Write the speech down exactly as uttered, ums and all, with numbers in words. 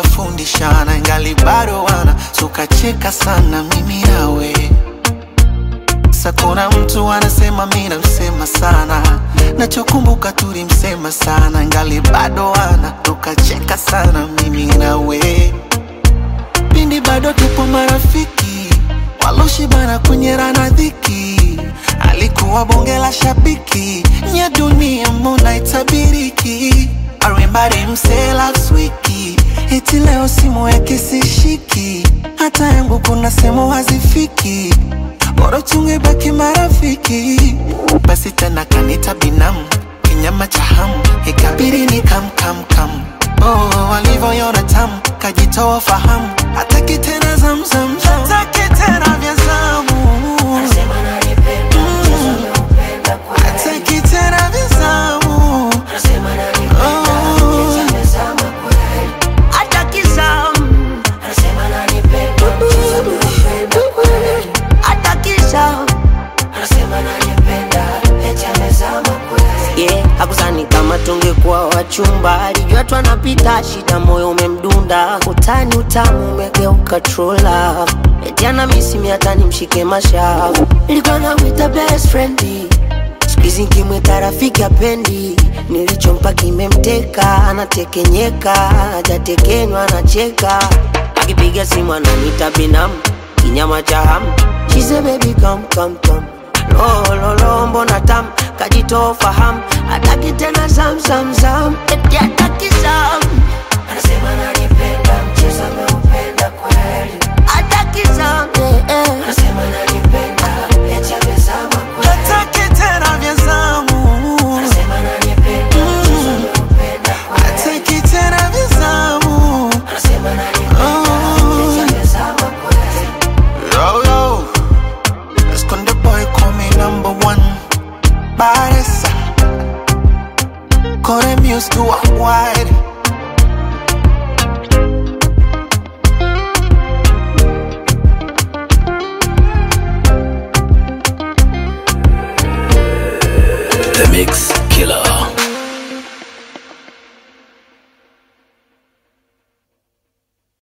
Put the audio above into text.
tukafundishana, ingali bado wana tukacheka sana mimi nawe. Sasa kuna mtu anasema mimi namsema sana, nachokumbuka tulimsema sana, ingali bado wana tukacheka sana mimi nawe. Pindi bado tupo marafiki, waloshibana kunyerana dhiki, alikuwa bonge la shabiki, nya dunia mbona itabiriki. I remember him say last week, eti leo simu yake sishiki, hata yangu kuna semo hazifiki, bora tungebaki marafiki. Basi tena kanita binamu, kinyama cha hamu, ikabiri ni kam kam kam. Oh, walivyoiona tamu, kajitoa fahamu, hataki tena zamzam, hataki tena vya zamu. Anasema ananipenda, mchezo ameupenda kweli. Hataki tena vya zamu. Anasema ananipenda, mchezo amezama kweli. Hataki zamu. Anasema ananipenda, mchezo ameupenda kweli. Hataki zamu. Anasema ananipenda, mchezo amezama kweli. Yeah, hakusani kama tungekuwa wachumba, alijua tu anapita shida, moyo umemdunda, utani utamu umegeuka true love. Eti ana misi mi hata nimshike mashavu, nilikuwa namwita best friend, siku hizi nikimwita rafiki hapendi, nilichompa kimemteka, anatekenyeka, hajatekenywa anacheka, akipiga simu ananiita binamu, kinyama cha hamu. She say baby come come come, lo lo lo mbona tamu, kajitoa fahamu, hataki tena zam zam zam, eti hataki zam. Anasema ananipenda.